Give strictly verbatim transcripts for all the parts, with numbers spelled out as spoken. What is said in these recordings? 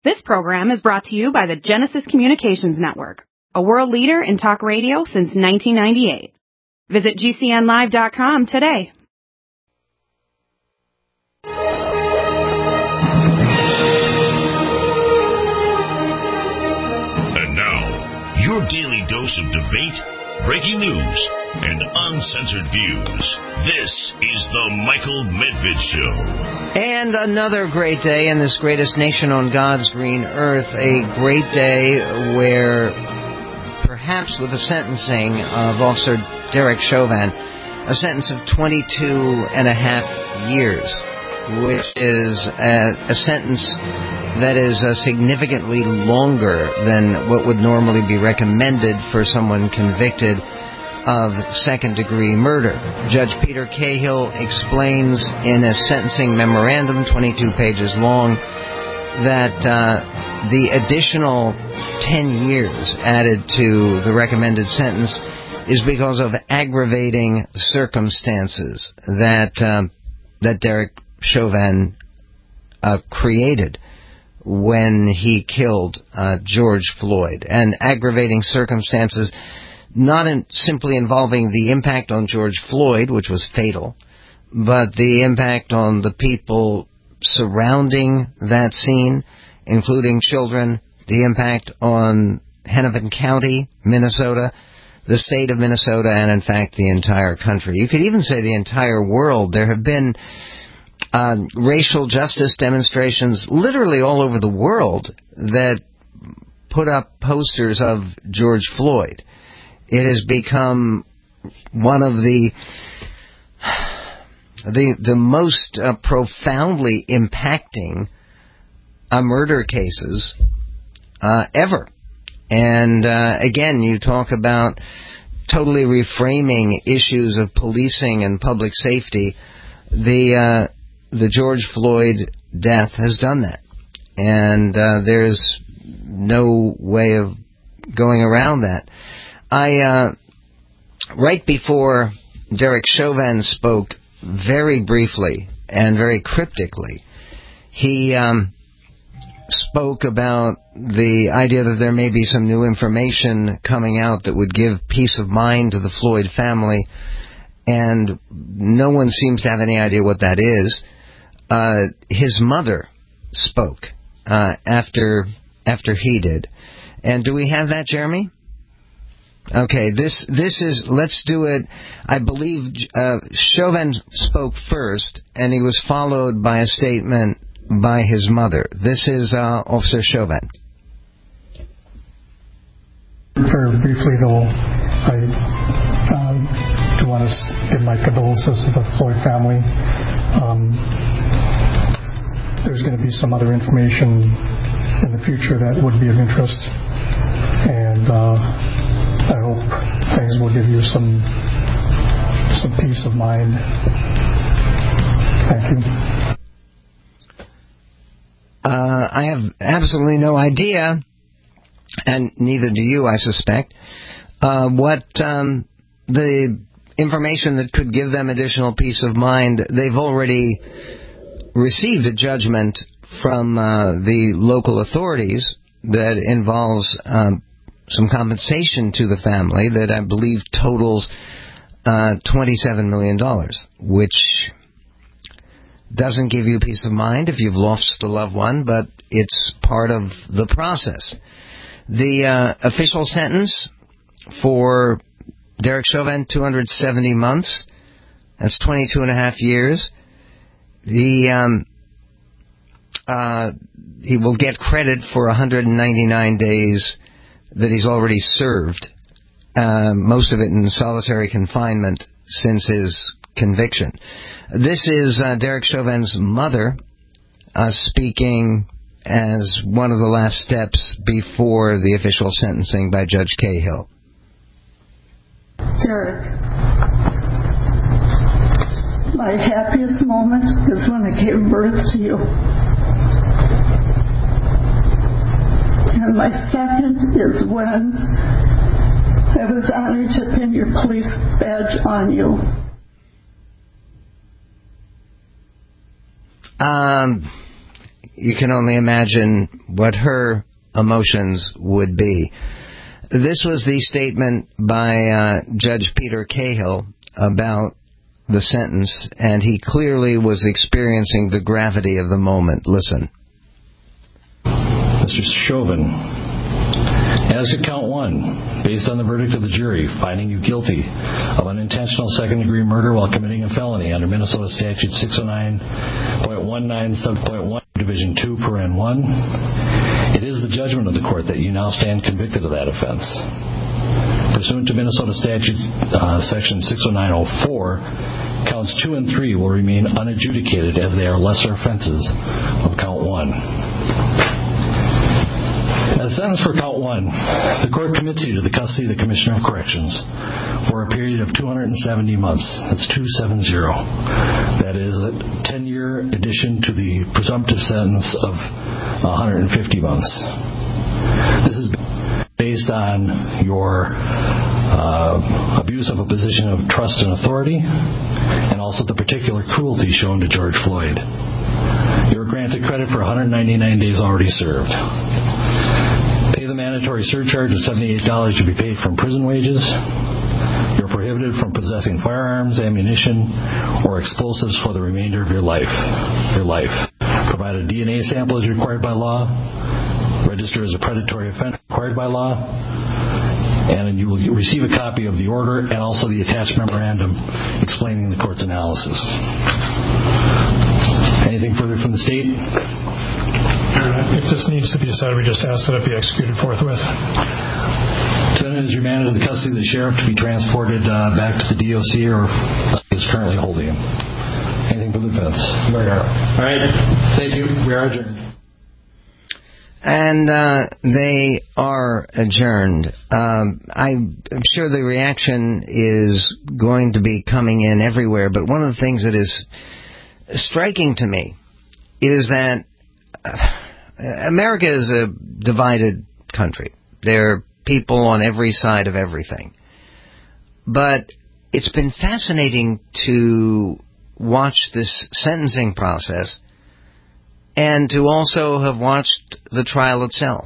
This program is brought to you by the Genesis Communications Network, a world leader in talk radio since nineteen ninety-eight. Visit G C N live dot com today. And now, your daily dose of debate, breaking news, and uncensored views. This is the Michael Medved Show. And another great day in this greatest nation on God's green earth. A great day where, perhaps with the sentencing of Officer Derek Chauvin, a sentence of twenty-two and a half years, which is a, a sentence that is uh, significantly longer than what would normally be recommended for someone convicted of second-degree murder. Judge Peter Cahill explains in a sentencing memorandum, twenty-two pages long, that uh, the additional ten years added to the recommended sentence is because of aggravating circumstances that uh, that Derek Chauvin uh, created when he killed uh, George Floyd. And aggravating circumstances not in simply involving the impact on George Floyd, which was fatal, but the impact on the people surrounding that scene, including children, the impact on Hennepin County, Minnesota, the state of Minnesota, and in fact the entire country. You could even say the entire world. There have been uh, racial justice demonstrations literally all over the world that put up posters of George Floyd. It has become one of the the the most uh, profoundly impacting uh, murder cases uh, ever. And uh, again, you talk about totally reframing issues of policing and public safety. The uh, the George Floyd death has done that, and uh, there's no way of going around that. I, uh, right before Derek Chauvin spoke very briefly and very cryptically, he um, spoke about the idea that there may be some new information coming out that would give peace of mind to the Floyd family, and no one seems to have any idea what that is. Uh, his mother spoke uh, after after he did. And do we have that, Jeremy? Okay, this this is, let's do it. I believe uh, Chauvin spoke first, and he was followed by a statement by his mother. This is uh, Officer Chauvin. Very briefly, though, I uh, do want to give my condolences to the Floyd family. Um, there's going to be some other information in the future that would be of interest, and uh, I hope things will give you some some peace of mind. Thank you. Uh, I have absolutely no idea, and neither do you, I suspect, uh, what um, the information that could give them additional peace of mind. They've already received a judgment from uh, the local authorities that involves um, some compensation to the family that I believe totals uh, twenty-seven million dollars, which doesn't give you peace of mind if you've lost a loved one, but it's part of the process. The uh, official sentence for Derek Chauvin, two hundred seventy months. That's twenty-two and a half years. The um, uh, he will get credit for one hundred ninety-nine days that he's already served, uh, most of it in solitary confinement since his conviction. This is uh, Derek Chauvin's mother uh, speaking as one of the last steps before the official sentencing by Judge Cahill. Derek, my happiest moment is when I gave birth to you. And my second is when I was honored to pin your police badge on you. Um, you can only imagine what her emotions would be. This was the statement by uh, Judge Peter Cahill about the sentence, and he clearly was experiencing the gravity of the moment. Listen. Mister Chauvin, as to count one, based on the verdict of the jury finding you guilty of unintentional second-degree murder while committing a felony under Minnesota Statute six oh nine point one nine sub point one, Division two, paren one, it is the judgment of the court that you now stand convicted of that offense. Pursuant to Minnesota Statute uh, Section six oh nine oh four, counts two and three will remain unadjudicated as they are lesser offenses of count one. As sentence for count one, the court commits you to the custody of the Commissioner of Corrections for a period of two hundred seventy months. That's two seventy. That is a ten-year addition to the presumptive sentence of one hundred fifty months. This is based on your uh, abuse of a position of trust and authority, and also the particular cruelty shown to George Floyd. You are granted credit for one hundred ninety-nine days already served. Pay the mandatory surcharge of seventy-eight dollars to be paid from prison wages. You're prohibited from possessing firearms, ammunition, or explosives for the remainder of your life. Your life. Provide a D N A sample as required by law. Register as a predatory offense required by law. And you will receive a copy of the order and also the attached memorandum explaining the court's analysis. Anything further from the state? If this needs to be decided, we just ask that it be executed forthwith. Defendant is remanded to the custody of the sheriff to be transported uh, back to the D O C or is currently holding him. Anything from the defense? All right. Thank you. We are adjourned. And uh, they are adjourned. Um, I'm sure the reaction is going to be coming in everywhere, but one of the things that is striking to me is that uh, America is a divided country. There are people on every side of everything. But it's been fascinating to watch this sentencing process and to also have watched the trial itself.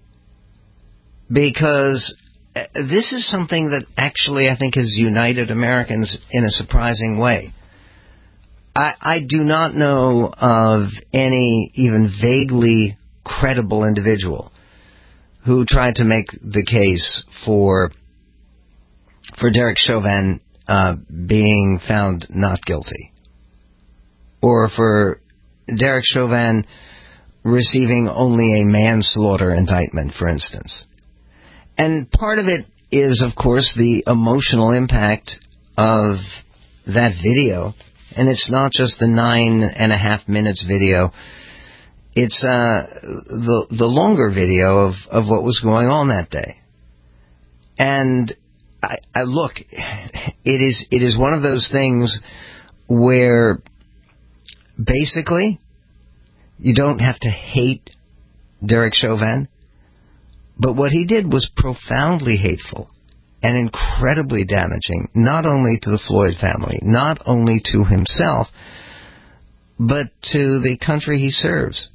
Because this is something that actually I think has united Americans in a surprising way. I, I do not know of any even vaguely credible individual who tried to make the case for for Derek Chauvin uh, being found not guilty, or for Derek Chauvin receiving only a manslaughter indictment, for instance. And part of it is, of course, the emotional impact of that video. And it's not just the nine and a half minutes video. It's uh, the the longer video of, of what was going on that day. And I, I look, it is it is one of those things where basically you don't have to hate Derek Chauvin, but what he did was profoundly hateful and incredibly damaging, not only to the Floyd family, not only to himself, but to the country he serves.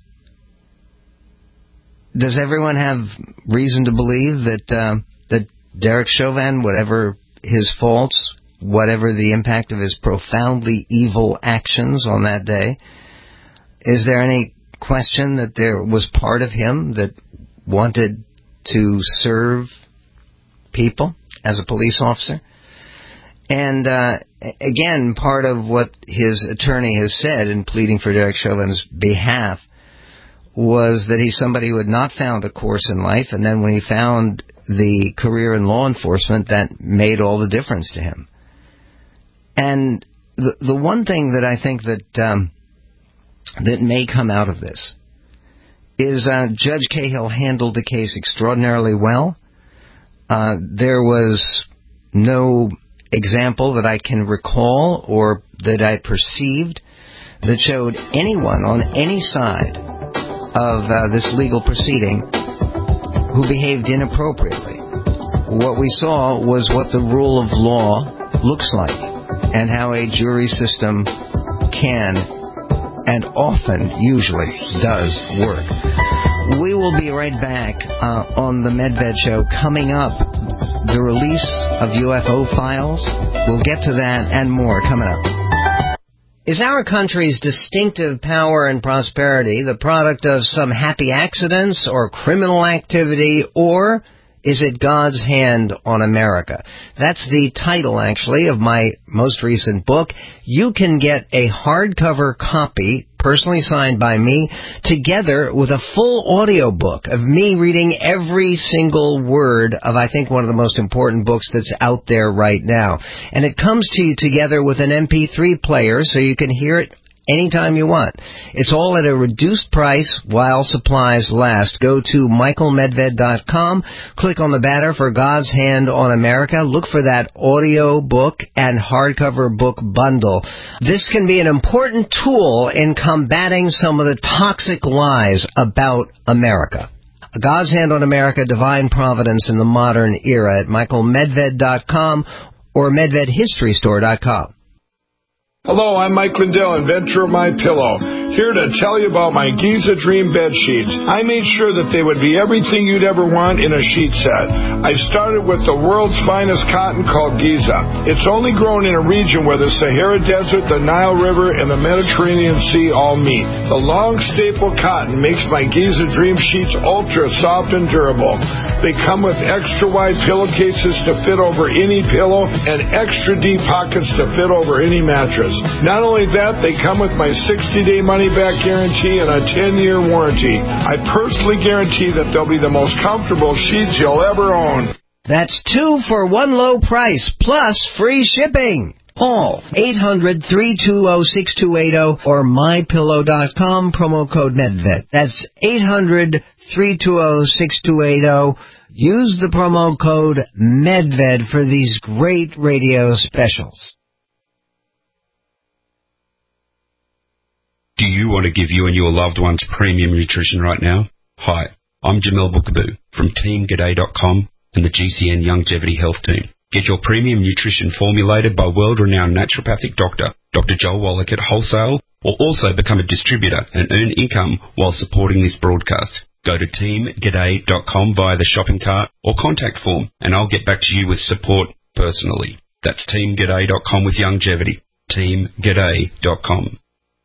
Does everyone have reason to believe that uh, that Derek Chauvin, whatever his faults, whatever the impact of his profoundly evil actions on that day, is there any question that there was part of him that wanted to serve people as a police officer? And uh, again, part of what his attorney has said in pleading for Derek Chauvin's behalf was that he's somebody who had not found a course in life, and then when he found the career in law enforcement, that made all the difference to him. And the the one thing that I think that um, that may come out of this is uh, Judge Cahill handled the case extraordinarily well. Uh, there was no example that I can recall or that I perceived that showed anyone on any side of uh, this legal proceeding who behaved inappropriately. What we saw was what the rule of law looks like and how a jury system can and often, usually, does work. We will be right back uh, on the Medved Show. Coming up, the release of U F O files. We'll get to that and more coming up. Is our country's distinctive power and prosperity the product of some happy accidents or criminal activity, or is it God's hand on America? That's the title, actually, of my most recent book. You can get a hardcover copy, personally signed by me, together with a full audio book of me reading every single word of, I think, one of the most important books that's out there right now. And it comes to you together with an M P three player, so you can hear it anytime you want. It's all at a reduced price while supplies last. Go to michael medved dot com, click on the banner for God's Hand on America, look for that audio book and hardcover book bundle. This can be an important tool in combating some of the toxic lies about America. God's Hand on America, Divine Providence in the Modern Era at michael medved dot com or medved history store dot com. Hello, I'm Mike Lindell, inventor of My Pillow, here to tell you about my Giza Dream bed sheets. I made sure that they would be everything you'd ever want in a sheet set. I started with the world's finest cotton called Giza. It's only grown in a region where the Sahara Desert, the Nile River, and the Mediterranean Sea all meet. The long staple cotton makes my Giza Dream sheets ultra soft and durable. They come with extra wide pillowcases to fit over any pillow and extra deep pockets to fit over any mattress. Not only that, they come with my sixty-day money-back guarantee and a ten-year warranty. I personally guarantee that they'll be the most comfortable sheets you'll ever own. That's two for one low price, plus free shipping. Call eight hundred, three two zero, six two eight zero or my pillow dot com, promo code Medved. That's eight hundred, three two zero, six two eight zero. Use the promo code Medved for these great radio specials. Do you want to give you and your loved ones premium nutrition right now? Hi, I'm Jamel Bookaboo from team g'day dot com and the G C N Longevity Health Team. Get your premium nutrition formulated by world-renowned naturopathic doctor, Doctor Joel Wallach at Wholesale, or also become a distributor and earn income while supporting this broadcast. Go to team g'day dot com via the shopping cart or contact form, and I'll get back to you with support personally. That's team g'day dot com with longevity. team g'day dot com.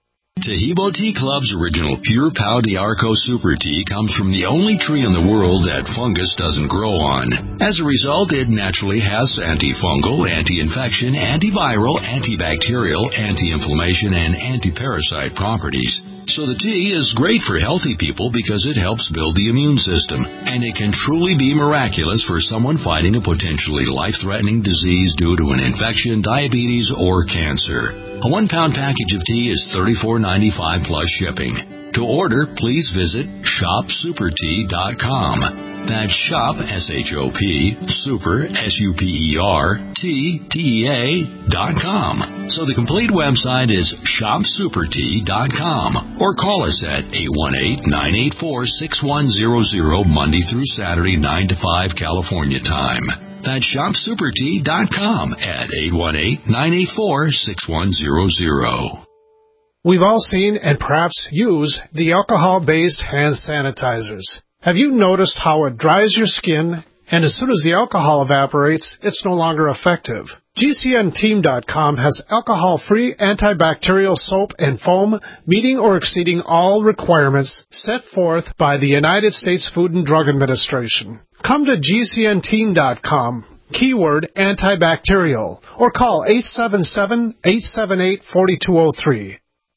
Tahibo Tea Club's original Pure Pau d'Arco Super Tea comes from the only tree in the world that fungus doesn't grow on. As a result, it naturally has antifungal, anti-infection, antiviral, antibacterial, anti-inflammation, and anti-parasite properties. So the tea is great for healthy people because it helps build the immune system, and it can truly be miraculous for someone fighting a potentially life-threatening disease due to an infection, diabetes, or cancer. A one-pound package of tea is thirty-four ninety-five plus shipping. To order, please visit shop super tea dot com. That's shop, S H O P, super, S U P E R, T, T E A, dot com. So the complete website is shop super tea dot com. Or call us at eight one eight, nine eight four, six one zero zero, Monday through Saturday, nine to five California time. That's shop super tea dot com at eight one eight, nine eight four, six one zero zero. We've all seen and perhaps use the alcohol-based hand sanitizers. Have you noticed how it dries your skin, and as soon as the alcohol evaporates, it's no longer effective? G C N team dot com has alcohol-free antibacterial soap and foam meeting or exceeding all requirements set forth by the United States Food and Drug Administration. Come to G C N team dot com, keyword antibacterial, or call eight seven seven, eight seven eight, four two zero three.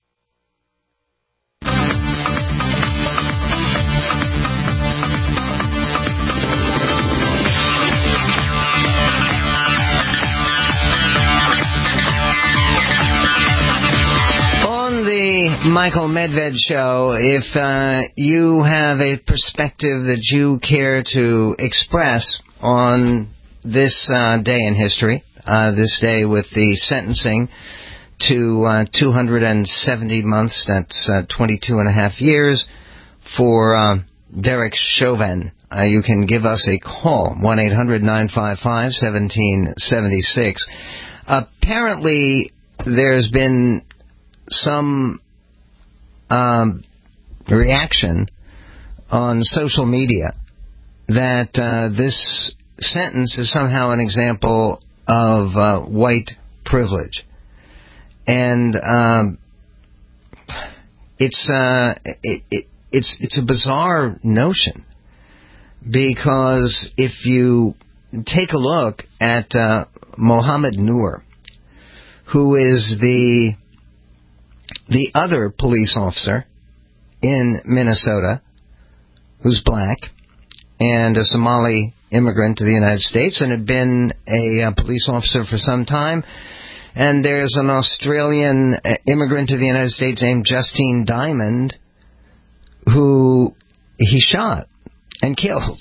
Michael Medved Show, if uh, you have a perspective that you care to express on this uh, day in history, uh, this day with the sentencing to uh, two hundred seventy months, that's uh, twenty-two and a half years, for uh, Derek Chauvin, uh, you can give us a call, one eight hundred, nine five five, one seven seven six. Apparently, there's been some um, reaction on social media that uh, this sentence is somehow an example of uh, white privilege. And um, it's uh, it, it, it's it's a bizarre notion, because if you take a look at uh, Mohammed Noor, who is the the other police officer in Minnesota who's black and a Somali immigrant to the United States and had been a, a police officer for some time. And there's an Australian immigrant to the United States named Justine Diamond, who he shot and killed.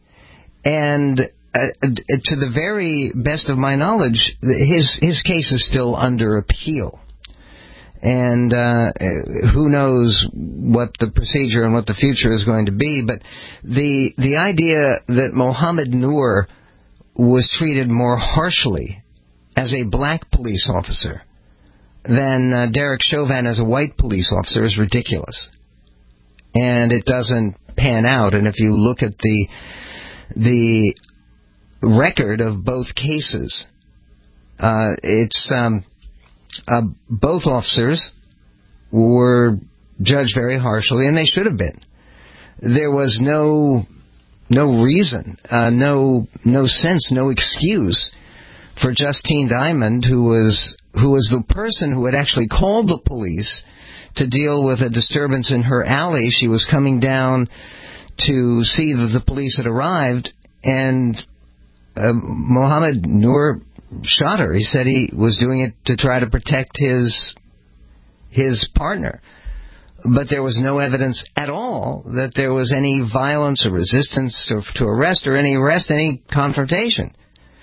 And uh, to the very best of my knowledge, his his case is still under appeal. And uh, who knows what the procedure and what the future is going to be. But the the idea that Mohammed Noor was treated more harshly as a black police officer than uh, Derek Chauvin as a white police officer is ridiculous. And it doesn't pan out. And if you look at the the record of both cases, uh, it's um, uh, both officers were judged very harshly, and they should have been. There was no no reason, uh, no no sense, no excuse for Justine Diamond, who was who was the person who had actually called the police to deal with a disturbance in her alley. She was coming down to see that the police had arrived, and uh, Mohammed Noor shot her. He said he was doing it to try to protect his his partner. But there was no evidence at all that there was any violence or resistance to, to arrest or any arrest, any confrontation.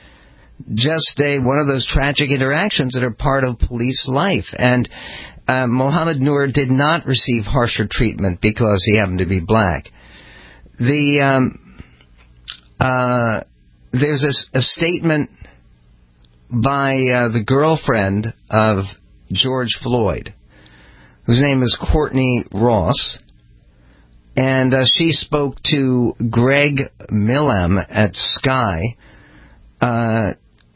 Just a one of those tragic interactions that are part of police life. And uh, Mohammed Noor did not receive harsher treatment because he happened to be black. The um, uh, there's a, a statement by uh, the girlfriend of George Floyd, whose name is Courtney Ross, and uh, she spoke to Greg Millem at Sky uh,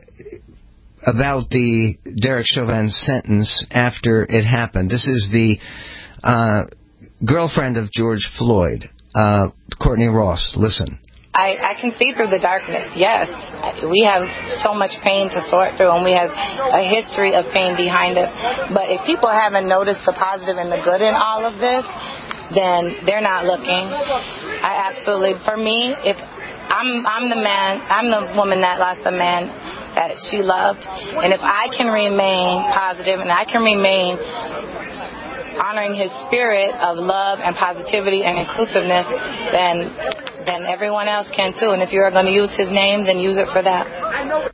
about the Derek Chauvin sentence after it happened. This is the uh, girlfriend of George Floyd, uh, Courtney Ross. Listen. I, I can see through the darkness, yes. We have so much pain to sort through, and we have a history of pain behind us. But if people haven't noticed the positive and the good in all of this, then they're not looking. I absolutely, for me, if I'm I'm the man, I'm the woman that lost the man that she loved, and if I can remain positive and I can remain honoring his spirit of love and positivity and inclusiveness, then then everyone else can too. And if you're going to use his name, then use it for that.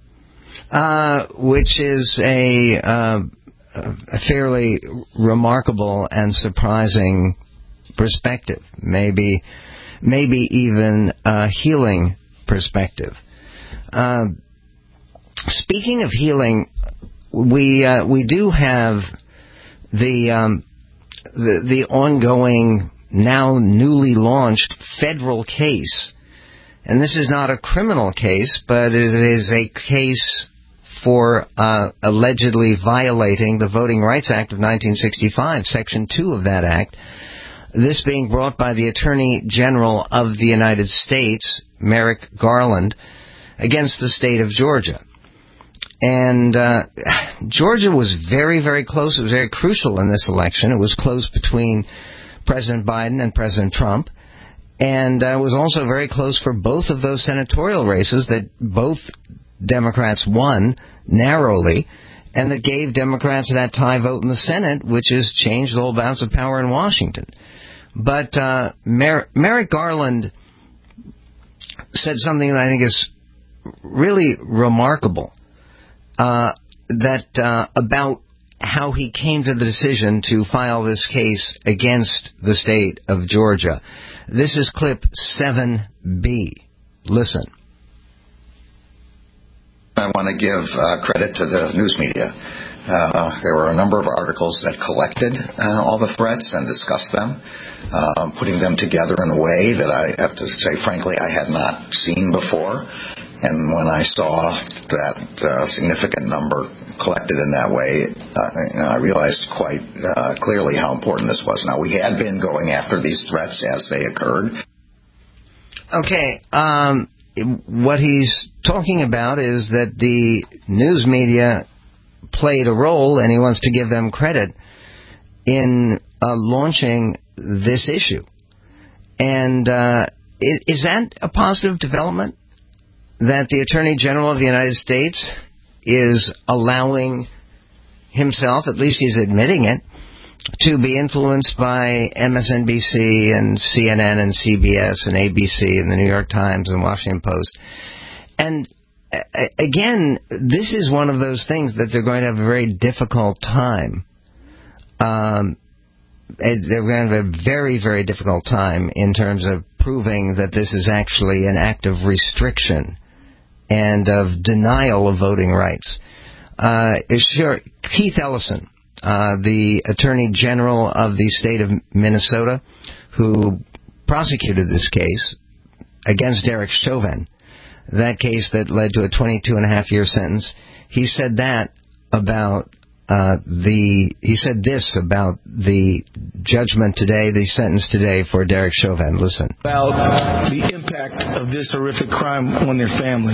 Uh, which is a, uh, a fairly remarkable and surprising perspective. Maybe, maybe even a healing perspective. Uh, speaking of healing, we uh, we do have the um, the, the ongoing, now newly launched federal case. And this is not a criminal case, but it is a case for uh, allegedly violating the Voting Rights Act of nineteen sixty-five, Section two of that act. This being brought by the Attorney General of the United States, Merrick Garland, against the state of Georgia. And uh, Georgia was very, very close. It was very crucial in this election. It was close between President Biden and President Trump. And uh, it was also very close for both of those senatorial races that both Democrats won narrowly, and that gave Democrats that tie vote in the Senate, which has changed the whole balance of power in Washington. But uh, Mer- Merrick Garland said something that I think is really remarkable. Uh, that uh, about how he came to the decision to file this case against the state of Georgia. This is clip seven B. Listen. I want to give uh, credit to the news media Uh, there were a number of articles that collected uh, all the threats and discussed them, uh, putting them together in a way that I have to say, frankly, I had not seen before. And when I saw that uh, significant number collected in that way, uh, you know, I realized quite uh, clearly how important this was. Now, we had been going after these threats as they occurred. Okay, um, what he's talking about is that the news media played a role, and he wants to give them credit in uh, launching this issue. And uh, is that a positive development? That the Attorney General of the United States is allowing himself, at least he's admitting it, to be influenced by M S N B C and C N N and C B S and A B C and the New York Times and Washington Post. And again, this is one of those things that they're going to have a very difficult time. Um, they're going to have a very, very difficult time in terms of proving that this is actually an act of restriction and of denial of voting rights. Uh, sure, Keith Ellison, uh, the Attorney General of the state of Minnesota, who prosecuted this case against Derek Chauvin, that case that led to a twenty-two and a half year sentence, he said that about uh, the, he said this about the judgment today, the sentence today for Derek Chauvin. Listen. About the impact of this horrific crime on their family.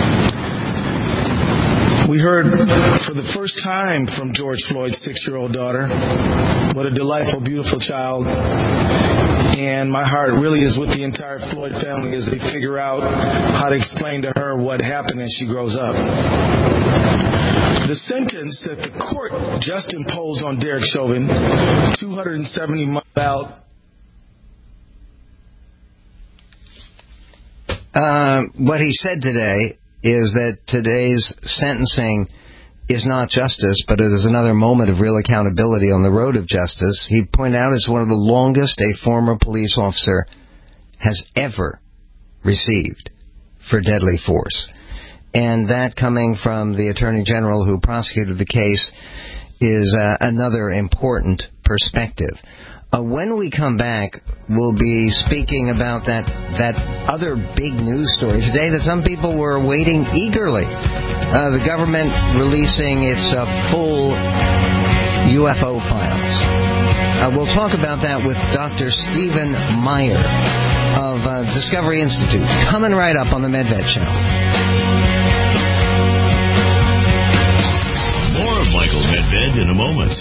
We heard for the first time from George Floyd's six-year-old daughter. What a delightful, beautiful child. And my heart really is with the entire Floyd family as they figure out how to explain to her what happened as she grows up. The sentence that the court just imposed on Derek Chauvin, two hundred seventy months out. Uh, what he said today is that today's sentencing is not justice, but it is another moment of real accountability on the road of justice. He pointed out it's one of the longest a former police officer has ever received for deadly force. And that coming from the Attorney General who prosecuted the case is uh, another important perspective. Uh, when we come back, we'll be speaking about that that other big news story today that some people were waiting eagerly. Uh, the government releasing its uh, full U F O files. Uh, we'll talk about that with Doctor Stephen Meyer of uh, Discovery Institute. Coming right up on the MedVet Channel. More of Michael Medved in a moment.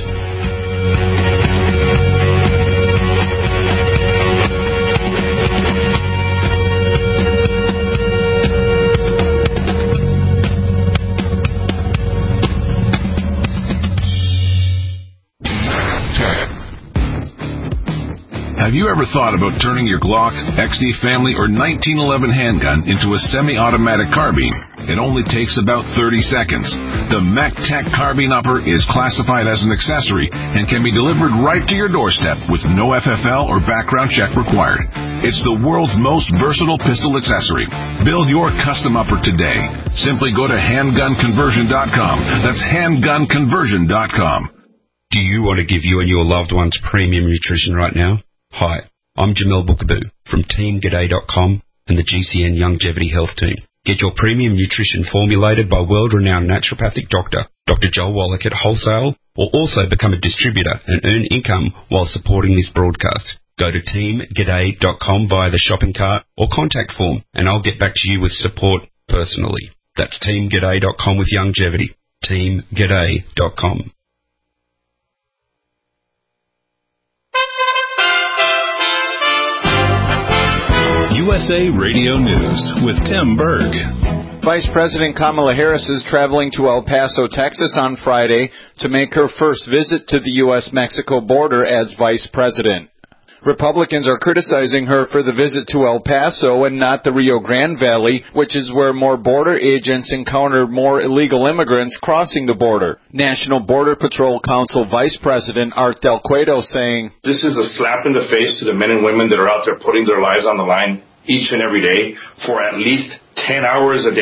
Have you ever thought about turning your Glock, X D Family, or nineteen eleven handgun into a semi-automatic carbine? It only takes about thirty seconds. The MacTech Carbine Upper is classified as an accessory and can be delivered right to your doorstep with no F F L or background check required. It's the world's most versatile pistol accessory. Build your custom upper today. Simply go to handgun conversion dot com. That's handgun conversion dot com. Do you want to give you and your loved ones premium nutrition right now? Hi, I'm Jamel Bookaboo from team g'day dot com and the G C N Longevity Health Team. Get your premium nutrition formulated by world-renowned naturopathic doctor, Doctor Joel Wallach at wholesale, or also become a distributor and earn income while supporting this broadcast. Go to team g'day dot com via the shopping cart or contact form, and I'll get back to you with support personally. That's team g'day dot com with longevity. team g'day dot com. U S A Radio News with Tim Berg. Vice President Kamala Harris is traveling to El Paso, Texas on Friday to make her first visit to the U S Mexico border as Vice President. Republicans are criticizing her for the visit to El Paso and not the Rio Grande Valley, which is where more border agents encounter more illegal immigrants crossing the border. National Border Patrol Council Vice President Art Del Cueto saying, "This is a slap in the face to the men and women that are out there putting their lives on the line each and every day for at least ten hours a day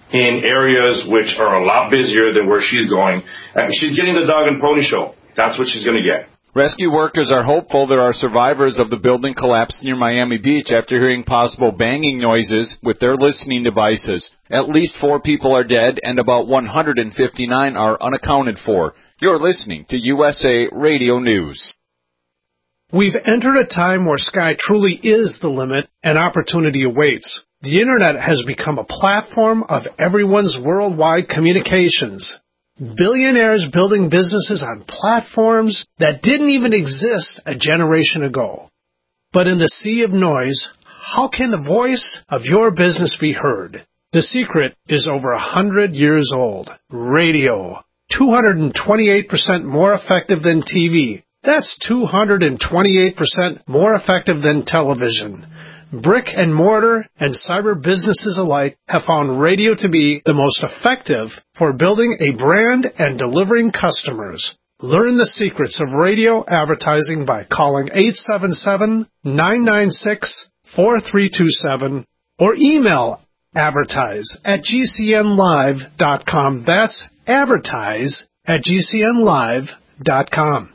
in areas which are a lot busier than where she's going. And she's getting the dog and pony show. That's what she's going to get. Rescue workers are hopeful there are survivors of the building collapse near Miami Beach after hearing possible banging noises with their listening devices. At least four people are dead and about one hundred fifty-nine are unaccounted for. You're listening to U S A Radio News. We've entered a time where sky truly is the limit and opportunity awaits. The Internet has become a platform of everyone's worldwide communications. Billionaires building businesses on platforms that didn't even exist a generation ago. But in the sea of noise, how can the voice of your business be heard? The secret is over a hundred years old. Radio. two hundred twenty-eight percent more effective than T V. That's two hundred twenty-eight percent more effective than television. Brick and mortar and cyber businesses alike have found radio to be the most effective for building a brand and delivering customers. Learn the secrets of radio advertising by calling eight seven seven, nine nine six, four three two seven or email advertise at g c n live dot com. That's advertise at g c n live dot com.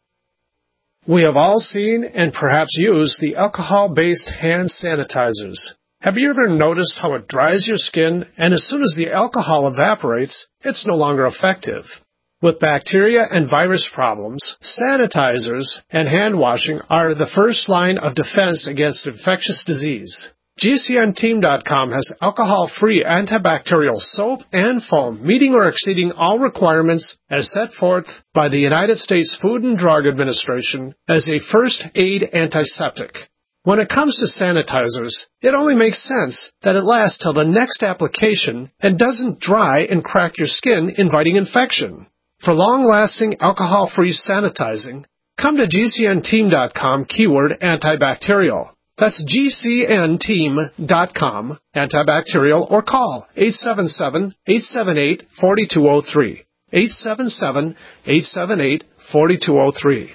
We have all seen and perhaps used the alcohol-based hand sanitizers. Have you ever noticed how it dries your skin, and as soon as the alcohol evaporates, it's no longer effective? With bacteria and virus problems, sanitizers and hand washing are the first line of defense against infectious disease. G C N team dot com has alcohol-free antibacterial soap and foam, meeting or exceeding all requirements as set forth by the United States Food and Drug Administration as a first aid antiseptic. When it comes to sanitizers, it only makes sense that it lasts till the next application and doesn't dry and crack your skin, inviting infection. For long-lasting alcohol-free sanitizing, come to G C N team dot com keyword antibacterial. That's G C N team dot com, antibacterial, or call eight seven seven, eight seven eight, four two zero three. eight seven seven, eight seven eight, four two zero three.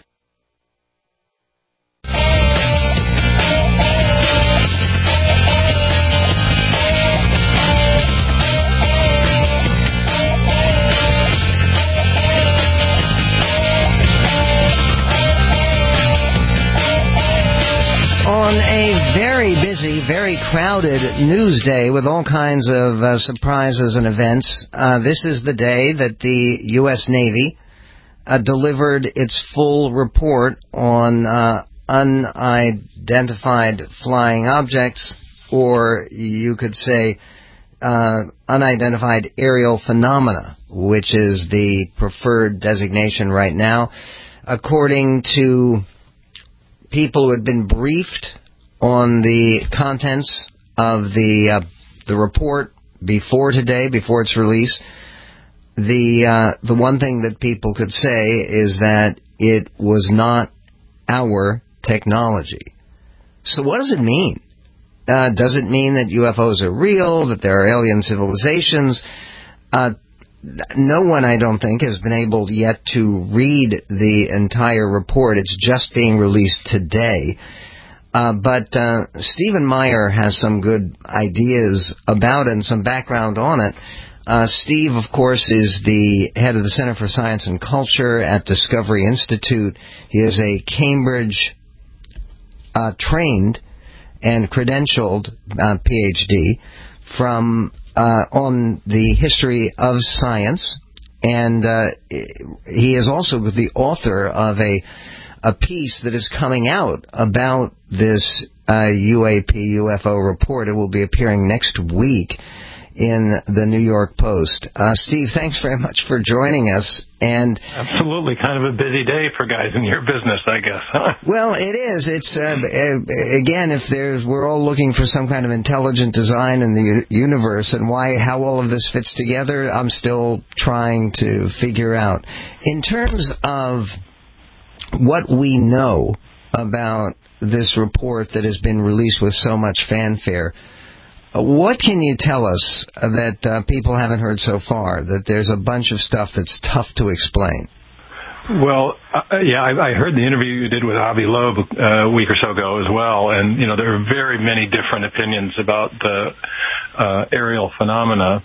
On a very busy, very crowded news day with all kinds of uh, surprises and events, uh, this is the day that the U S Navy uh, delivered its full report on uh, unidentified flying objects, or you could say uh, unidentified aerial phenomena, which is the preferred designation right now. According to people who had been briefed on the contents of the uh, the report before today, before its release, the uh, the one thing that people could say is that it was not our technology. So what does it mean? Uh, does it mean that U F Os are real, that there are alien civilizations? Uh, No one, I don't think, has been able yet to read the entire report. It's just being released today. Uh, but uh, Stephen Meyer has some good ideas about it and some background on it. Uh, Steve, of course, is the head of the Center for Science and Culture at Discovery Institute. He is a Cambridge uh, trained and credentialed uh, P H D from Uh, on the history of science, and uh, he is also the author of a a piece that is coming out about this uh, U A P U F O report. It will be appearing next week in the New York Post. Uh, Steve, thanks very much for joining us. And absolutely, kind of a busy day for guys in your business, I guess. Huh? Well, it is. It's uh, again, if there's, we're all looking for some kind of intelligent design in the universe, and why, how all of this fits together, I'm still trying to figure out. In terms of what we know about this report that has been released with so much fanfare, what can you tell us that uh, people haven't heard so far, that there's a bunch of stuff that's tough to explain? Well, uh, yeah, I, I heard the interview you did with Avi Loeb uh, a week or so ago as well, and, you know, there are very many different opinions about the uh, aerial phenomena.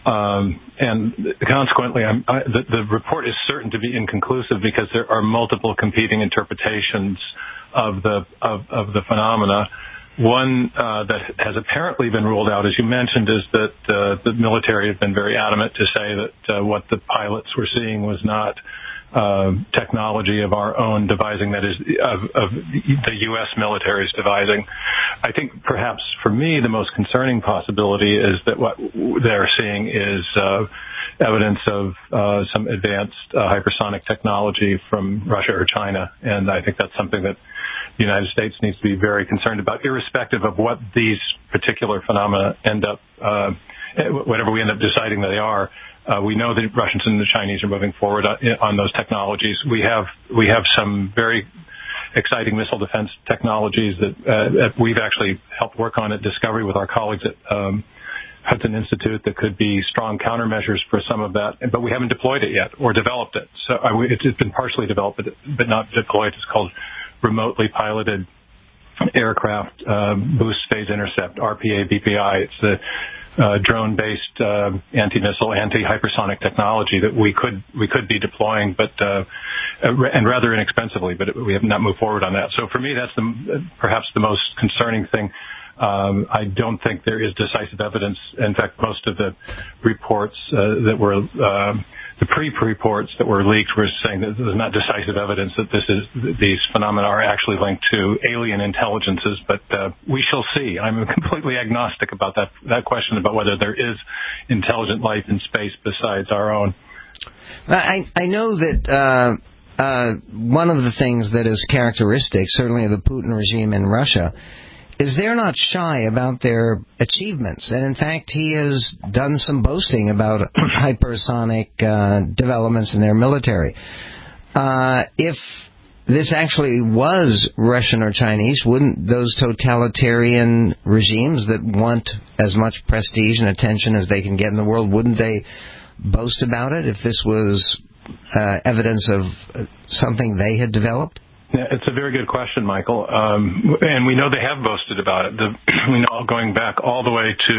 Um, and consequently, I'm, I, the, the report is certain to be inconclusive because there are multiple competing interpretations of the of, of the phenomena. One uh, that has apparently been ruled out, as you mentioned, is that uh, the military have been very adamant to say that uh, what the pilots were seeing was not uh, technology of our own devising, that is, of, of the U S military's devising. I think perhaps for me the most concerning possibility is that what they're seeing is uh, evidence of uh, some advanced uh, hypersonic technology from Russia or China, and I think that's something that the United States needs to be very concerned about, irrespective of what these particular phenomena end up, uh, whatever we end up deciding they are. Uh, we know the Russians and the Chinese are moving forward on, on those technologies. We have we have some very exciting missile defense technologies that, uh, that we've actually helped work on at Discovery with our colleagues at um, Hudson Institute that could be strong countermeasures for some of that, but we haven't deployed it yet or developed it. So uh, it's, it's been partially developed, but, but not deployed. It's called remotely piloted aircraft uh, boost phase intercept, R P A B P I. It's the uh, drone-based uh, anti-missile, anti-hypersonic technology that we could we could be deploying, but uh, and rather inexpensively. But we have not moved forward on that. So for me, that's the perhaps the most concerning thing. Um, I don't think there is decisive evidence. In fact, most of the reports uh, that were uh, the pre-reports that were leaked were saying that there's not decisive evidence that this is these phenomena are actually linked to alien intelligences. But uh, we shall see. I'm completely agnostic about that that question about whether there is intelligent life in space besides our own. I I know that. Uh Uh, one of the things that is characteristic, certainly of the Putin regime in Russia, is they're not shy about their achievements. And in fact, he has done some boasting about hypersonic uh, developments in their military. Uh, if this actually was Russian or Chinese, wouldn't those totalitarian regimes that want as much prestige and attention as they can get in the world, wouldn't they boast about it if this was Uh, evidence of uh, something they had developed? Yeah, it's a very good question, Michael. Um, and we know they have boasted about it. The, we know going back all the way to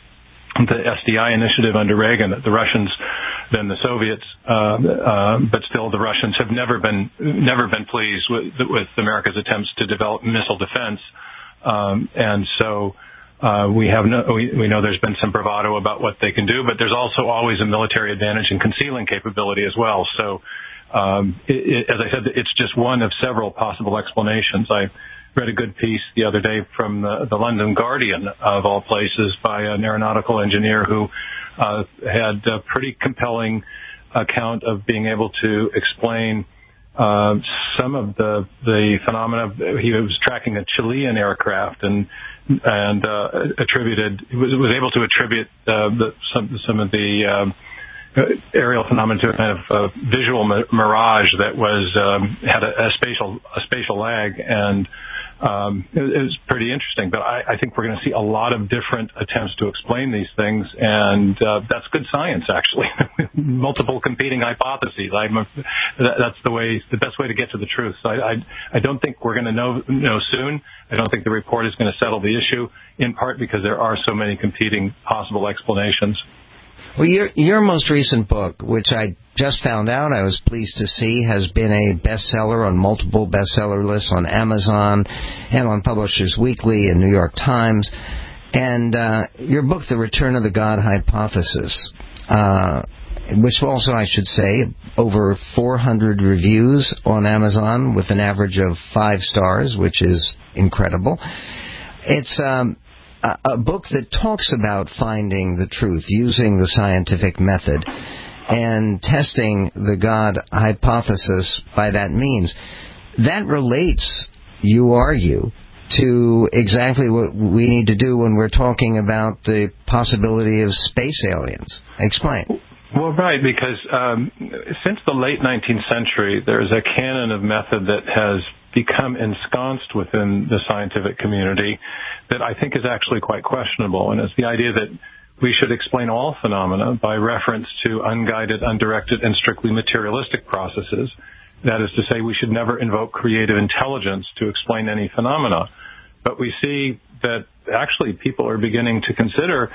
the S D I initiative under Reagan, that the Russians, then the Soviets, uh, uh, but still the Russians have never been never been pleased with, with America's attempts to develop missile defense. Um, and so Uh, we have no, we, we know there's been some bravado about what they can do, but there's also always a military advantage in concealing capability as well. So, um, it, it, as I said, it's just one of several possible explanations. I read a good piece the other day from the, the London Guardian, of all places, by an aeronautical engineer who uh, had a pretty compelling account of being able to explain Uh, some of the the phenomena. He was tracking a Chilean aircraft and and uh, attributed was, was able to attribute uh, the, some some of the um, aerial phenomena to a kind of uh, visual mirage that was um, had a, a spatial a spatial lag, and um, it, it was pretty interesting. But I, I think we're going to see a lot of different attempts to explain these things, and uh, that's good science, actually. Multiple competing hypotheses. I'm a, that's the way, the best way to get to the truth. So I, I, I don't think we're going to know know soon. I don't think the report is going to settle the issue, in part because there are so many competing possible explanations. Well, your your most recent book, which I just found out, I was pleased to see, has been a bestseller on multiple bestseller lists on Amazon and on Publishers Weekly and New York Times. And uh, your book, The Return of the God Hypothesis, uh, which also, I should say, over four hundred reviews on Amazon with an average of five stars, which is incredible. It's um, a, a book that talks about finding the truth, using the scientific method, and testing the God hypothesis by that means. That relates, you argue, to exactly what we need to do when we're talking about the possibility of space aliens. Explain. Well, right, because um, since the late nineteenth century, there's a canon of method that has become ensconced within the scientific community that I think is actually quite questionable, and it's the idea that we should explain all phenomena by reference to unguided, undirected, and strictly materialistic processes. That is to say, we should never invoke creative intelligence to explain any phenomena. But we see that actually people are beginning to consider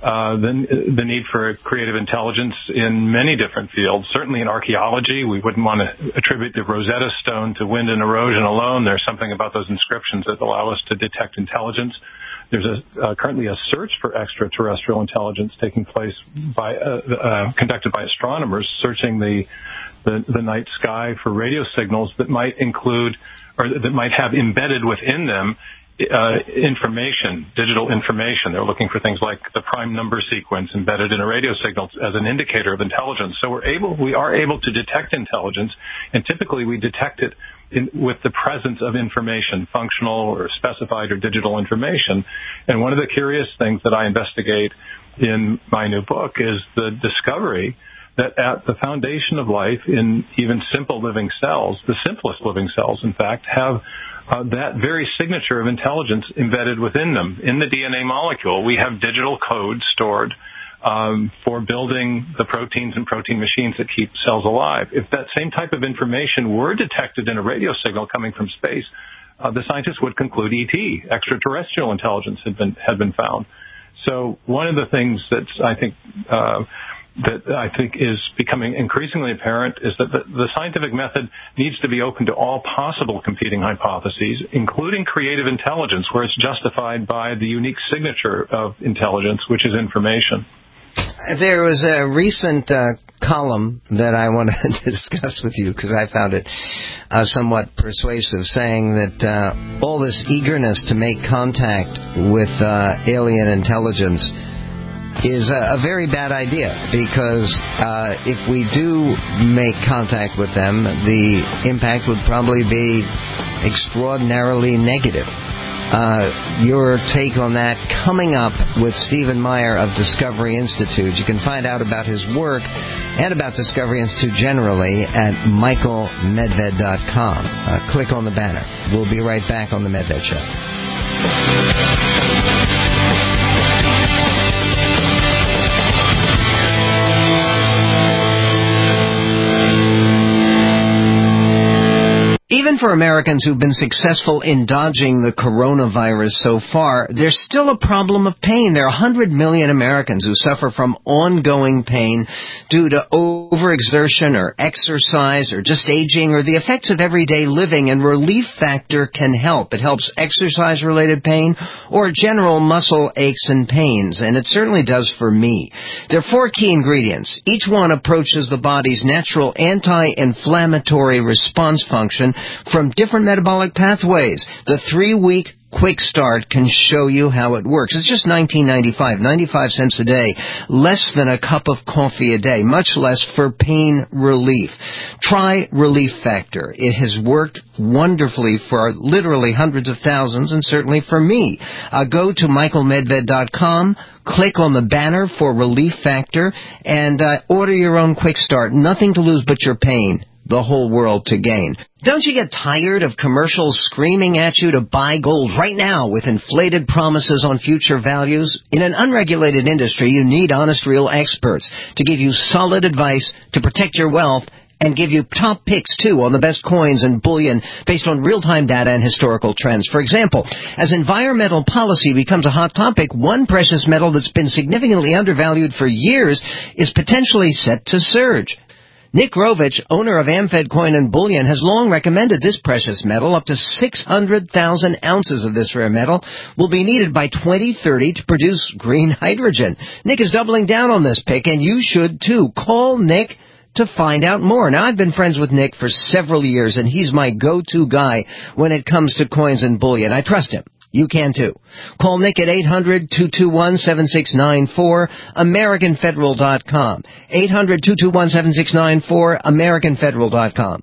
uh, the, the need for creative intelligence in many different fields. Certainly in archaeology, we wouldn't want to attribute the Rosetta Stone to wind and erosion alone. There's something about those inscriptions that allow us to detect intelligence. There's a, uh, currently a search for extraterrestrial intelligence taking place by uh, uh, conducted by astronomers searching the, the the night sky for radio signals that might include or that might have embedded within them uh, information, digital information. They're looking for things like the prime number sequence embedded in a radio signal as an indicator of intelligence. So we're able, we are able to detect intelligence, and typically we detect it in, with the presence of information, functional or specified or digital information. And one of the curious things that I investigate in my new book is the discovery that at the foundation of life in even simple living cells, the simplest living cells, in fact, have uh, that very signature of intelligence embedded within them. In the D N A molecule, we have digital code stored um, for building the proteins and protein machines that keep cells alive. If that same type of information were detected in a radio signal coming from space, uh, the scientists would conclude E T, extraterrestrial intelligence, had been had been found. So one of the things that I think uh, that I think is becoming increasingly apparent is that the, the scientific method needs to be open to all possible competing hypotheses, including creative intelligence, where it's justified by the unique signature of intelligence, which is information. There was a recent uh, column that I want to discuss with you because I found it uh, somewhat persuasive, saying that uh, all this eagerness to make contact with uh, alien intelligence is a, a very bad idea, because uh, if we do make contact with them, the impact would probably be extraordinarily negative. Uh, your take on that coming up with Stephen Meyer of Discovery Institute. You can find out about his work and about Discovery Institute generally at michael medved dot com. Uh, click on the banner. We'll be right back on The Medved Show. Even for Americans who've been successful in dodging the coronavirus so far, there's still a problem of pain. There are one hundred million Americans who suffer from ongoing pain due to overexertion or exercise or just aging or the effects of everyday living, and Relief Factor can help. It helps exercise-related pain or general muscle aches and pains, and it certainly does for me. There are four key ingredients. Each one approaches the body's natural anti-inflammatory response function from different metabolic pathways. The three-week Quick Start can show you how it works. It's just nineteen ninety-five, ninety-five cents a day, less than a cup of coffee a day, much less for pain relief. Try Relief Factor. It has worked wonderfully for literally hundreds of thousands, and certainly for me. Uh, go to michael medved dot com, click on the banner for Relief Factor, and uh, order your own Quick Start. Nothing to lose but your pain. The whole world to gain. Don't you get tired of commercials screaming at you to buy gold right now with inflated promises on future values? In an unregulated industry, you need honest, real experts to give you solid advice to protect your wealth and give you top picks, too, on the best coins and bullion based on real-time data and historical trends. For example, as environmental policy becomes a hot topic, one precious metal that's been significantly undervalued for years is potentially set to surge. Nick Rovich, owner of Amfed Coin and Bullion, has long recommended this precious metal. Up to six hundred thousand ounces of this rare metal will be needed by twenty thirty to produce green hydrogen. Nick is doubling down on this pick, and you should too. Call Nick to find out more. Now, I've been friends with Nick for several years, and he's my go-to guy when it comes to coins and bullion. I trust him. You can, too. Call Nick at eight hundred, two two one, seven six nine four, American Federal dot com. eight hundred, two two one, seven six nine four, American Federal dot com.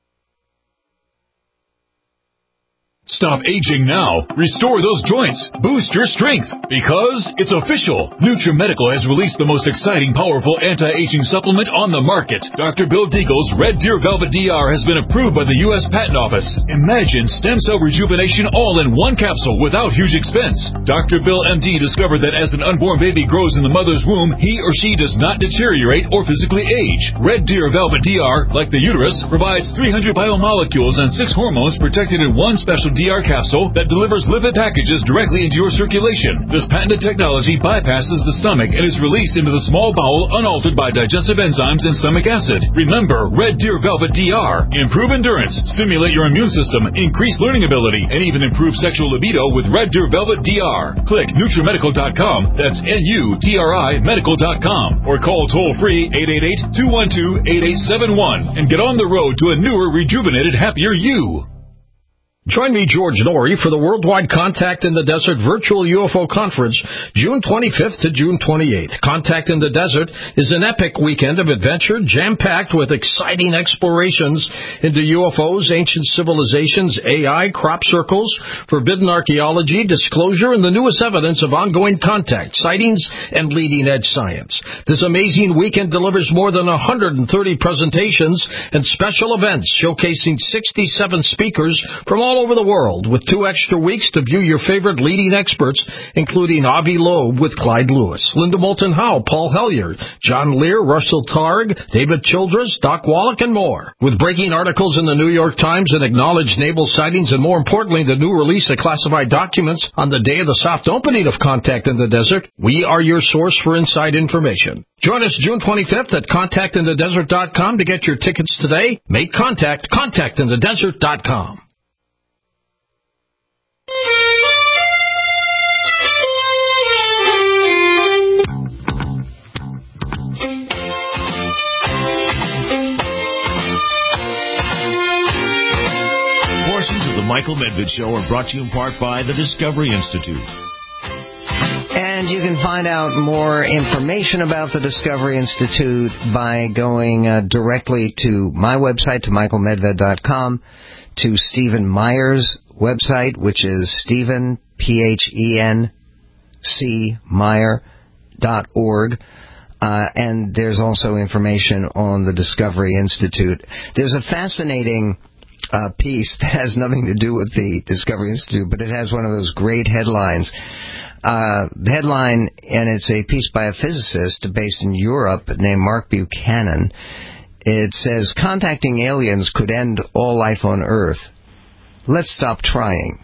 Stop aging now. Restore those joints. Boost your strength. Because it's official. NutriMedical has released the most exciting, powerful anti-aging supplement on the market. Doctor Bill Deagle's Red Deer Velvet D R has been approved by the U S Patent Office. Imagine stem cell rejuvenation all in one capsule without huge expense. Doctor Bill M D discovered that as an unborn baby grows in the mother's womb, he or she does not deteriorate or physically age. Red Deer Velvet D R, like the uterus, provides three hundred biomolecules and six hormones protected in one special D D R capsule that delivers lipid packages directly into your circulation. This patented technology bypasses the stomach and is released into the small bowel unaltered by digestive enzymes and stomach acid. Remember Red Deer Velvet D R. Improve endurance, stimulate your immune system, increase learning ability, and even improve sexual libido with Red Deer Velvet D R. Click Nutrimedical dot com. That's N U T R I medical dot com. Or call toll-free eight eight eight, two one two, eight eight seven one and get on the road to a newer, rejuvenated, happier you. Join me, George Norrie, for the Worldwide Contact in the Desert Virtual U F O Conference, June twenty-fifth to June twenty-eighth. Contact in the Desert is an epic weekend of adventure, jam-packed with exciting explorations into U F Os, ancient civilizations, A I, crop circles, forbidden archaeology, disclosure, and the newest evidence of ongoing contact, sightings, and leading-edge science. This amazing weekend delivers more than one hundred thirty presentations and special events showcasing sixty-seven speakers from all over the world, with two extra weeks to view your favorite leading experts, including Avi Loeb with Clyde Lewis, Linda Moulton Howe, Paul Hellyer, John Lear, Russell Targ, David Childress, Doc Wallach, and more. With breaking articles in the New York Times and acknowledged naval sightings, and more importantly, the new release of classified documents on the day of the soft opening of Contact in the Desert, we are your source for inside information. Join us June twenty-fifth at contact in the desert dot com to get your tickets today. Make contact, contact in the desert dot com. The Michael Medved Show are brought to you in part by the Discovery Institute. And you can find out more information about the Discovery Institute by going uh, directly to my website, to michael medved dot com, to Stephen Meyer's website, which is Stephen, P H E N C, Meyer dot org. Uh, and there's also information on the Discovery Institute. There's a fascinating Uh, piece that has nothing to do with the Discovery Institute, but it has one of those great headlines. Uh, the headline, and it's a piece by a physicist based in Europe named Mark Buchanan. It says, contacting aliens could end all life on Earth. Let's stop trying.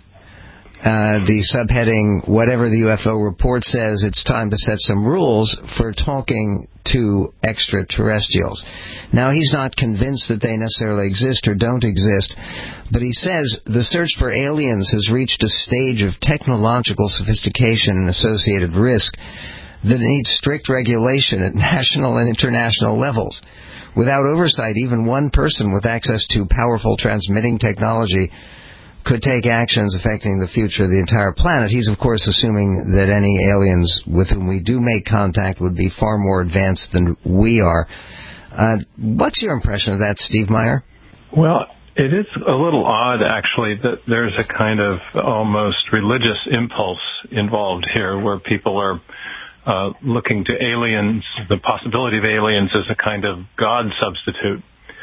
Uh, the subheading, whatever the U F O report says, it's time to set some rules for talking to extraterrestrials. Now, he's not convinced that they necessarily exist or don't exist, but he says the search for aliens has reached a stage of technological sophistication and associated risk that needs strict regulation at national and international levels. Without oversight, even one person with access to powerful transmitting technology could take actions affecting the future of the entire planet. He's, of course, assuming that any aliens with whom we do make contact would be far more advanced than we are. Uh, what's your impression of that, Steve Meyer? Well, it is a little odd, actually, that there's a kind of almost religious impulse involved here where people are uh, looking to aliens, the possibility of aliens as a kind of God substitute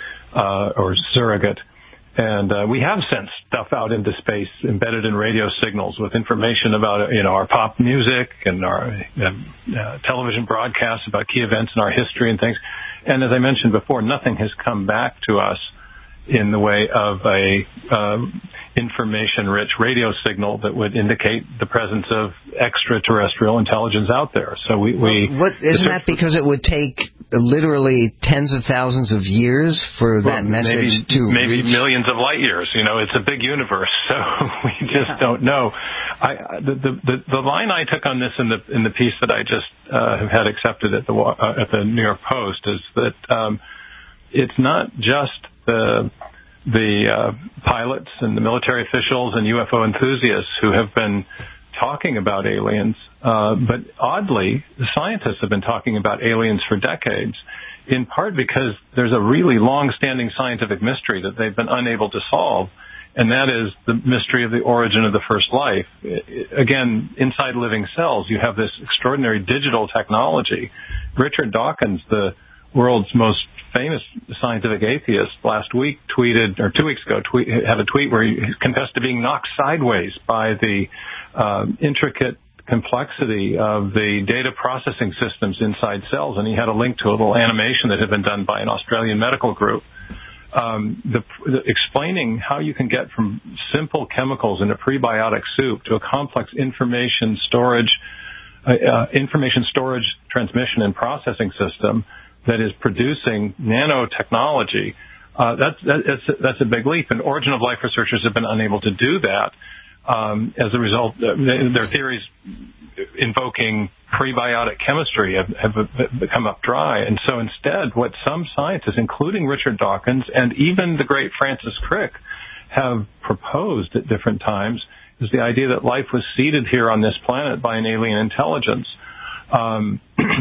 uh, or surrogate. And uh, we have sent stuff out into space embedded in radio signals with information about, you know, our pop music and our uh, uh, television broadcasts about key events in our history and things. And as I mentioned before, nothing has come back to us in the way of a uh, information-rich radio signal that would indicate the presence of extraterrestrial intelligence out there. So we, we well, what, isn't that because it would take literally tens of thousands of years for well, that message maybe, to maybe reach? Millions of light years. You know, it's a big universe, so we just yeah. don't know. I, the, the the the line I took on this in the in the piece that I just uh, have had accepted at the uh, at the New York Post is that um, it's not just the the uh, pilots and the military officials and U F O enthusiasts who have been talking about aliens, uh, but oddly, the scientists have been talking about aliens for decades, in part because there's a really long-standing scientific mystery that they've been unable to solve, and that is the mystery of the origin of the first life. Again, inside living cells, you have this extraordinary digital technology. Richard Dawkins, the world's most famous scientific atheist, last week tweeted, or two weeks ago, tweet, had a tweet where he confessed to being knocked sideways by the uh, intricate complexity of the data processing systems inside cells, and he had a link to a little animation that had been done by an Australian medical group um, the, the explaining how you can get from simple chemicals in a prebiotic soup to a complex information storage, uh, uh, information storage, transmission, and processing system that is producing nanotechnology. Uh, that's, that's, that's a big leap, and Origin of Life researchers have been unable to do that. Um, as a result, uh, their theories invoking prebiotic chemistry have, have come up dry. And so instead, what some scientists, including Richard Dawkins and even the great Francis Crick, have proposed at different times is the idea that life was seeded here on this planet by an alien intelligence. Um,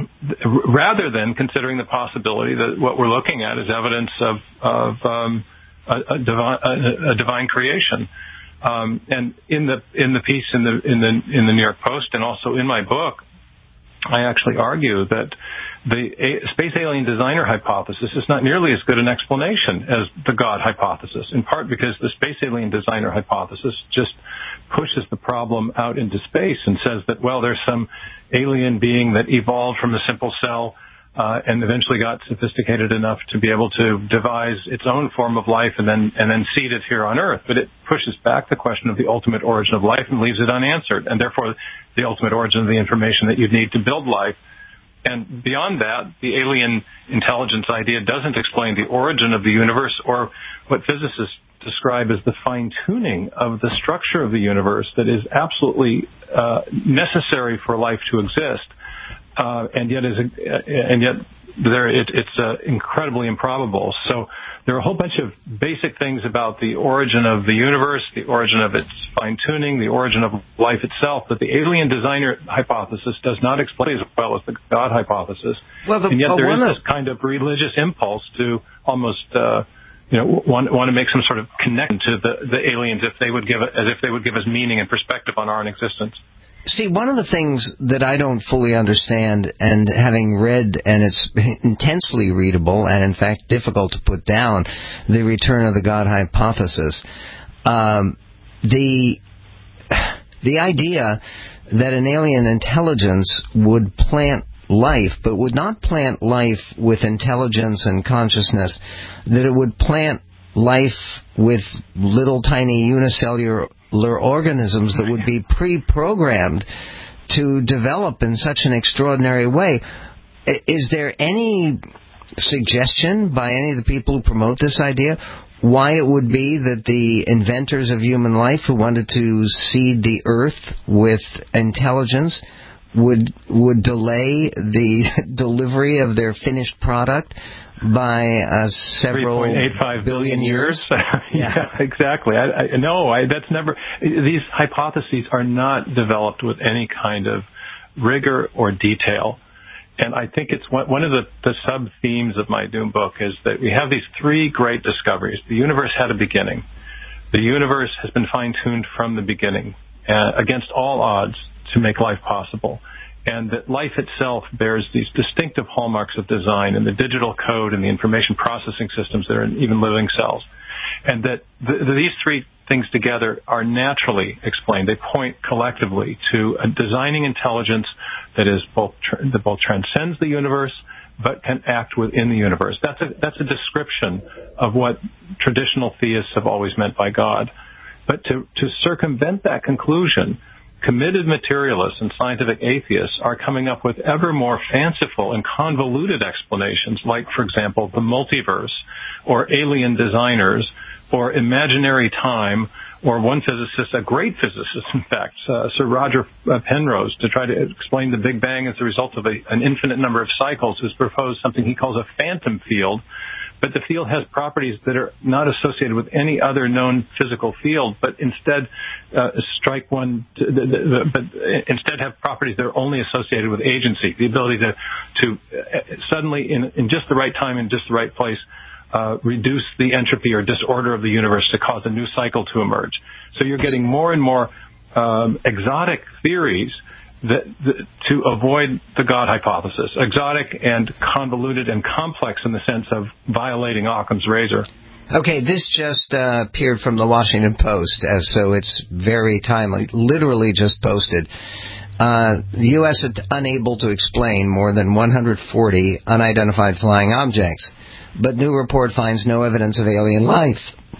rather than considering the possibility that what we're looking at is evidence of, of um, a, a, divine, a, a divine creation. Um, and in the in the piece in the in the in the New York Post and also in my book, I actually argue that the a- space alien designer hypothesis is not nearly as good an explanation as the God hypothesis, in part because the space alien designer hypothesis just pushes the problem out into space and says that, well, there's some alien being that evolved from a simple cell uh, and eventually got sophisticated enough to be able to devise its own form of life and then and then seed it here on Earth. But it pushes back the question of the ultimate origin of life and leaves it unanswered, and therefore the ultimate origin of the information that you'd need to build life. And beyond that, the alien intelligence idea doesn't explain the origin of the universe or what physicists describe as the fine-tuning of the structure of the universe that is absolutely uh, necessary for life to exist. Uh, and yet, is a, and yet, there it, it's uh, incredibly improbable. So there are a whole bunch of basic things about the origin of the universe, the origin of its fine-tuning, the origin of life itself, that the alien designer hypothesis does not explain as well as the God hypothesis. Well, the, and yet, well, there is of, this kind of religious impulse to almost, uh, you know, want, want to make some sort of connection to the, the aliens if they would give as if they would give us meaning and perspective on our own existence. See, one of the things that I don't fully understand, and having read, and it's intensely readable, and in fact difficult to put down, The Return of the God Hypothesis, um, the the idea that an alien intelligence would plant life, but would not plant life with intelligence and consciousness, that it would plant life with little tiny unicellular organisms that would be pre-programmed to develop in such an extraordinary way. Is there any suggestion by any of the people who promote this idea why it would be that the inventors of human life who wanted to seed the earth with intelligence would would delay the delivery of their finished product by uh, several three point eight five billion years? Yeah. Yeah, exactly. I, I, no, I, that's never. These hypotheses are not developed with any kind of rigor or detail. And I think it's one, one of the, the sub-themes of my Doom book is that we have these three great discoveries. The universe had a beginning. The universe has been fine-tuned from the beginning uh, against all odds to make life possible. And that life itself bears these distinctive hallmarks of design and the digital code and the information processing systems that are in even living cells. And that the, the, these three things together are naturally explained. They point collectively to a designing intelligence that is both that both transcends the universe but can act within the universe. That's a that's a description of what traditional theists have always meant by God. But to to circumvent that conclusion, committed materialists and scientific atheists are coming up with ever more fanciful and convoluted explanations, like, for example, the multiverse, or alien designers, or imaginary time, or one physicist, a great physicist, in fact, uh, Sir Roger Penrose, to try to explain the Big Bang as a result of a, an infinite number of cycles, has proposed something he calls a phantom field. But the field has properties that are not associated with any other known physical field, but instead uh, strike one, to, the, the, the, but instead have properties that are only associated with agency, the ability to to suddenly, in, in just the right time, in just the right place, uh, reduce the entropy or disorder of the universe to cause a new cycle to emerge. So you're getting more and more um, exotic theories That, the, to avoid the God hypothesis, exotic and convoluted and complex in the sense of violating Occam's razor. Okay, this just uh, appeared from the Washington Post, as so it's very timely, literally just posted. Uh, the U S is unable to explain more than one hundred forty unidentified flying objects, but new report finds no evidence of alien life.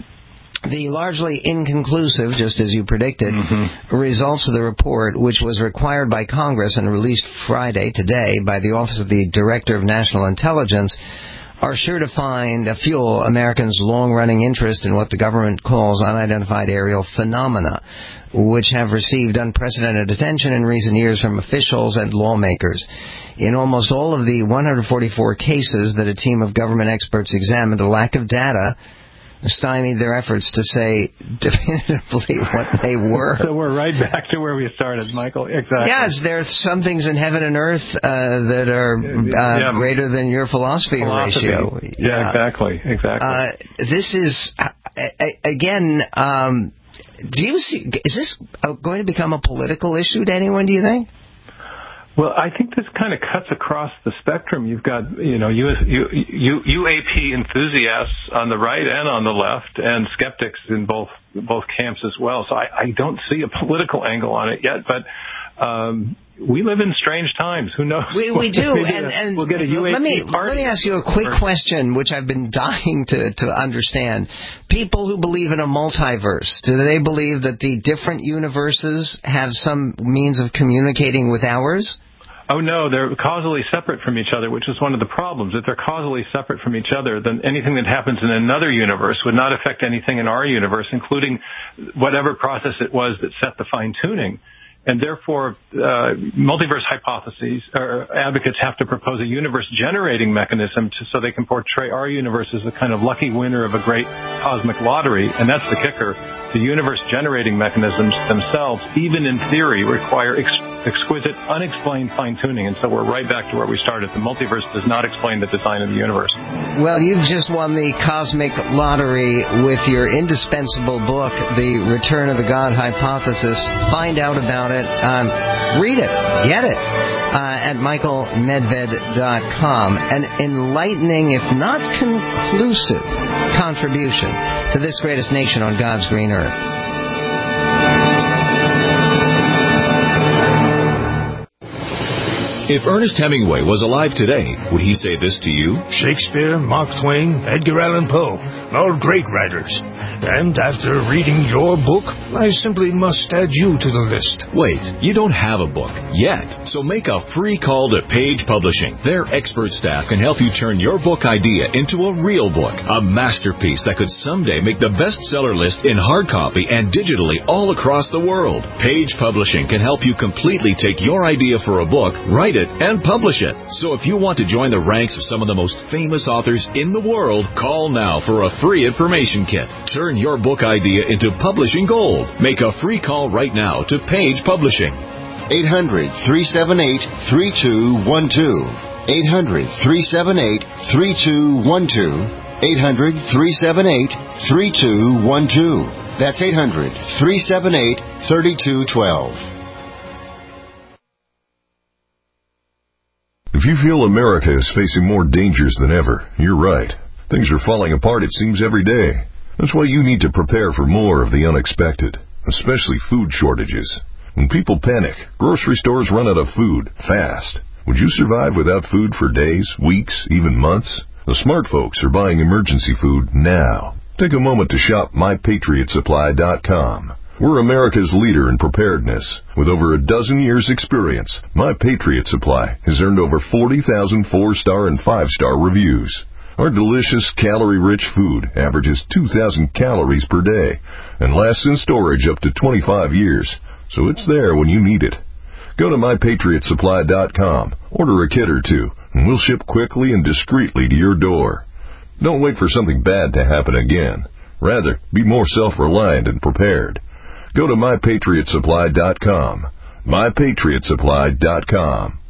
The largely inconclusive, just as you predicted, mm-hmm. results of the report, which was required by Congress and released Friday, today, by the Office of the Director of National Intelligence, are sure to find uh, fuel Americans' long-running interest in what the government calls unidentified aerial phenomena, which have received unprecedented attention in recent years from officials and lawmakers. In almost all of the one hundred forty-four cases that a team of government experts examined, a lack of data stymied their efforts to say definitively what they were. So we're right back to where we started, Michael. Exactly. Yes, there's some things in heaven and earth uh, that are uh, yeah. greater than your philosophy, philosophy. ratio. Yeah, yeah, exactly, exactly. Uh, this is, uh, again, um, do you see, is this going to become a political issue to anyone, do you think? Well, I think this kind of cuts across the spectrum. You've got, you know, U A P enthusiasts on the right and on the left, and skeptics in both both camps as well. So I, I don't see a political angle on it yet, but um, we live in strange times. Who knows? We, we do, and, and we'll get a U A P let me party. let me ask you a quick question, which I've been dying to to understand. People who believe in a multiverse, do they believe that the different universes have some means of communicating with ours? Oh, no, they're causally separate from each other, which is one of the problems. If they're causally separate from each other, then anything that happens in another universe would not affect anything in our universe, including whatever process it was that set the fine-tuning. And therefore, uh, multiverse hypotheses, or advocates have to propose a universe-generating mechanism to, so they can portray our universe as a kind of lucky winner of a great cosmic lottery. And that's the kicker. The universe-generating mechanisms themselves, even in theory, require ex- exquisite, unexplained fine-tuning. And so we're right back to where we started. The multiverse does not explain the design of the universe. Well, you've just won the cosmic lottery with your indispensable book, The Return of the God Hypothesis. Find out about it. Um, read it. Get it. Uh, at michael medved dot com. An enlightening, if not conclusive, contribution to this greatest nation on God's green earth. If Ernest Hemingway was alive today, would he say this to you? Shakespeare, Mark Twain, Edgar Allan Poe, all great writers. And after reading your book, I simply must add you to the list. Wait, you don't have a book yet. So make a free call to Page Publishing. Their expert staff can help you turn your book idea into a real book, a masterpiece that could someday make the bestseller list in hard copy and digitally all across the world. Page Publishing can help you completely take your idea for a book, write it, and publish it. So if you want to join the ranks of some of the most famous authors in the world, call now for a free information kit. Turn your book idea into publishing gold. Make a free call right now to Page Publishing. eight hundred, three seven eight, three two one two. eight hundred, three seven eight, three two one two. eight hundred, three seven eight, three two one two. That's eight hundred, three seven eight, three two one two. If you feel America is facing more dangers than ever, you're right. Things are falling apart, it seems, every day. That's why you need to prepare for more of the unexpected, especially food shortages. When people panic, grocery stores run out of food fast. Would you survive without food for days, weeks, even months? The smart folks are buying emergency food now. Take a moment to shop my patriot supply dot com. We're America's leader in preparedness. With over a dozen years' experience, My Patriot Supply has earned over forty thousand four-star and five-star reviews. Our delicious, calorie-rich food averages two thousand calories per day and lasts in storage up to twenty-five years, so it's there when you need it. Go to my patriot supply dot com, order a kit or two, and we'll ship quickly and discreetly to your door. Don't wait for something bad to happen again. Rather, be more self-reliant and prepared. Go to my patriot supply dot com. my patriot supply dot com.